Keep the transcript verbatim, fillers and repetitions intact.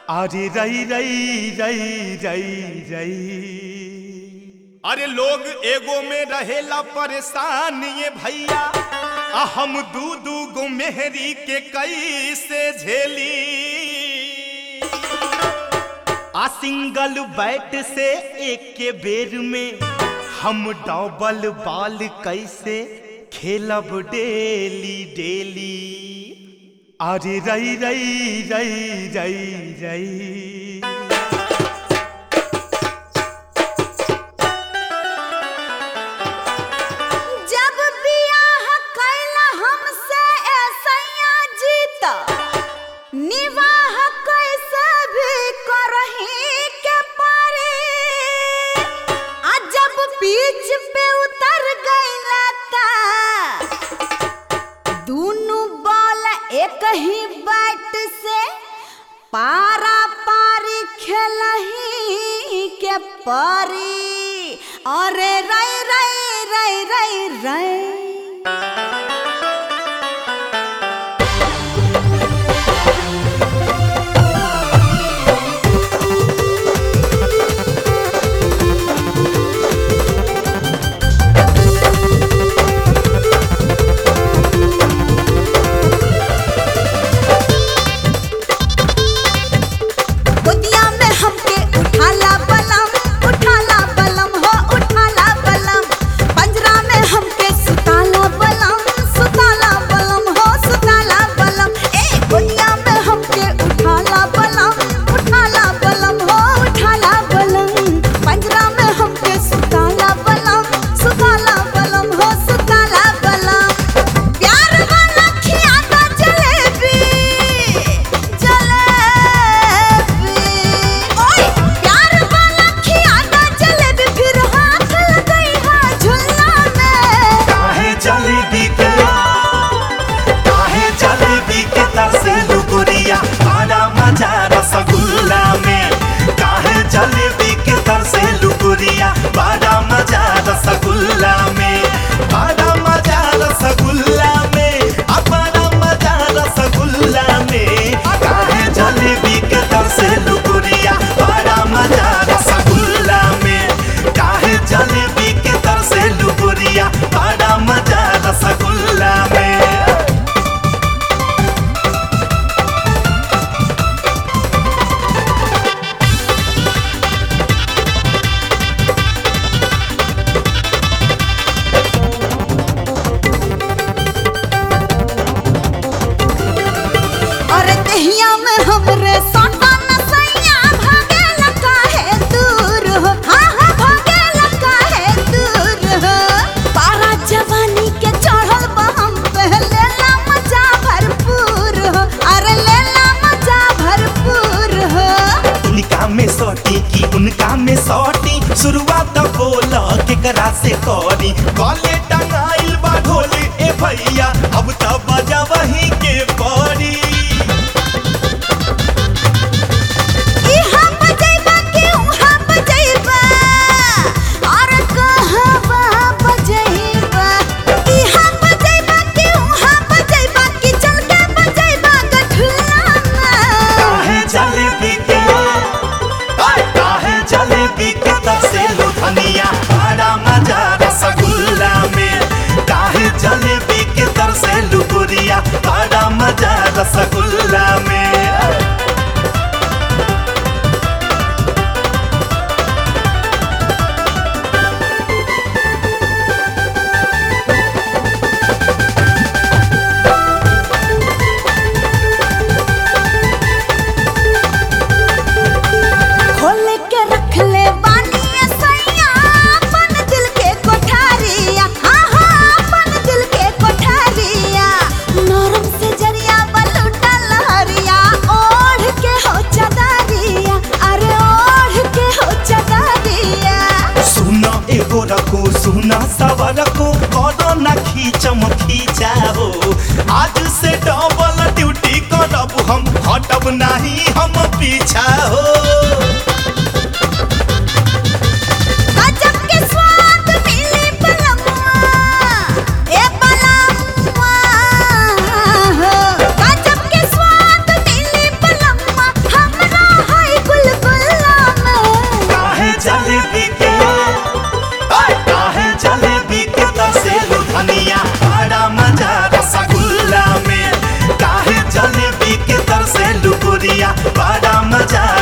अरे रई रई रई रई रई। अरे लोग एगो में रहेला परेशान ये भैया, आ हम दू दू गो मेहरी के कैसे झेली। आ सिंगल बैट से एक के बेर में हम डबल बॉल कैसे खेलब डेली डेली। अरे रई रई रई रई रई। जब बियाह कैला हमसे ऐसैया जीता, निवाह कैसे भी करही के पारे। आ जब बीच पे उतर गईला ता दोनों बॉल एक ही बैट से पारा पारी खेलही के पारी। अरे रई रई रई रई रई। उनका में सौटी शुरुआत बोल केकरा से करी। गले टंगाइल बा ढोल ए भैया, अब त बजा वही के पड़ी। इहा बजैबा के उहा बजैबा, और कहबा बजैबा। इहा बजैबा के उहा बजैबा, कि चल के बजैबा गठुआ में। काहे जलेबी के जलेबी के तरसे लुधनिया, बड़ा मजा रसगुल्ला में। काहे जलेबी के तरसे लुगुरिया, बड़ा मजा रसगुल्ला में। सुना सवर को करो न खींचम खींचा हो। आज से डबल ड्यूटी करब हम, हटब नहीं हम पीछा हो। गजब के स्वाद मिली बलमुआ, ए बलमुआ हो। गजब के स्वाद मिली बलमुआ, हमरा भैया बड़ा मजा